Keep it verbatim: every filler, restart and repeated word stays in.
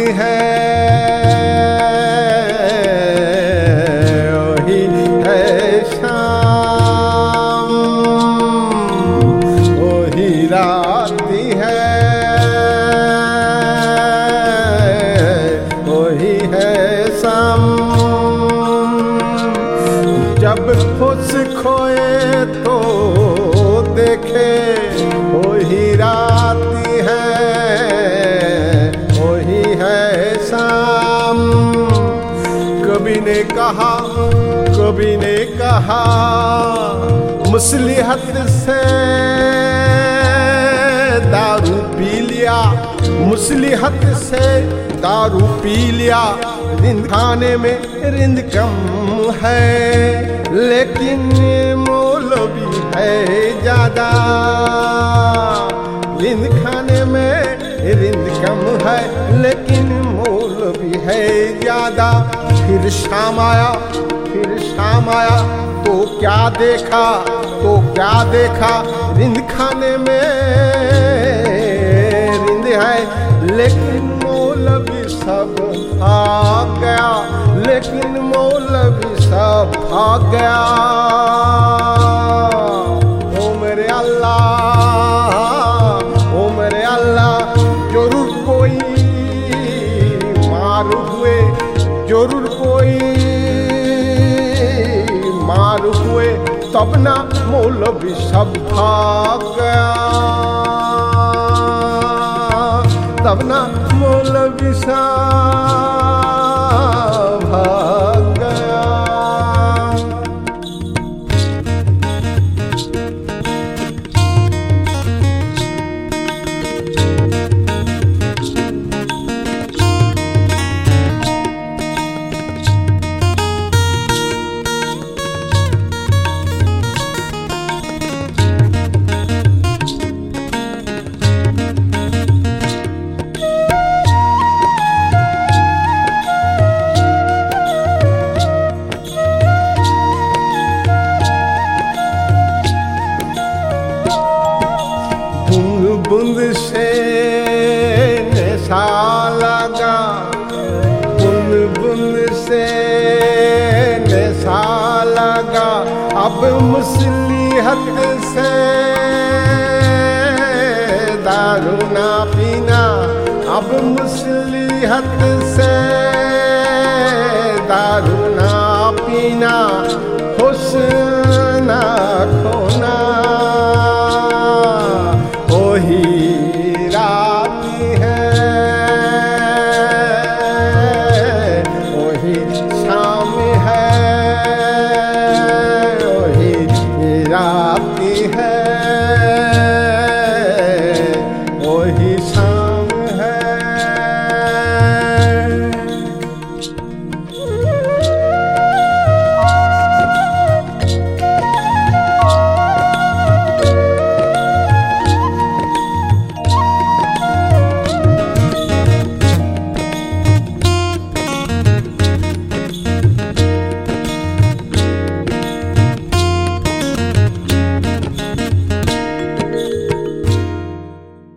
है, वही है शाम, वही रात है, वही है शाम। जब खुश खोए तो देखे वही रात है, वही है शाम। कभी ने कहा, कभी ने कहा मुसलिहत से दारू पी लिया, मुसलिहत से दारू पी लिया। रिंद खाने में रिंद कम है, लेकिन मौलवी है ज्यादा। रिंद खाने में रिंद कम है, लेकिन मौलवी है ज्यादा। फिर शाम आया, फिर शाम आया तो क्या देखा, तो क्या देखा। रिंद खाने में रिंद है, लेकिन मौलवी सब भाग गया, लेकिन मौलवी सब भाग गया। ओ मेरे अल्लाह, ओ मेरे अल्लाह, जरूर कोई मार हुए, जरूर कोई मार हुए, तब ना मौलवी सब भाग गया, तब ना मौलवी सब भाग गया। बूंद से नशा लगा, बूंद बूंद से नशा लगा। अब मुसलिहत से दारू ना पीना, अब मुसलिहत से दारू ना पीना। होश ना खोना, वही रात है, वही शाम है,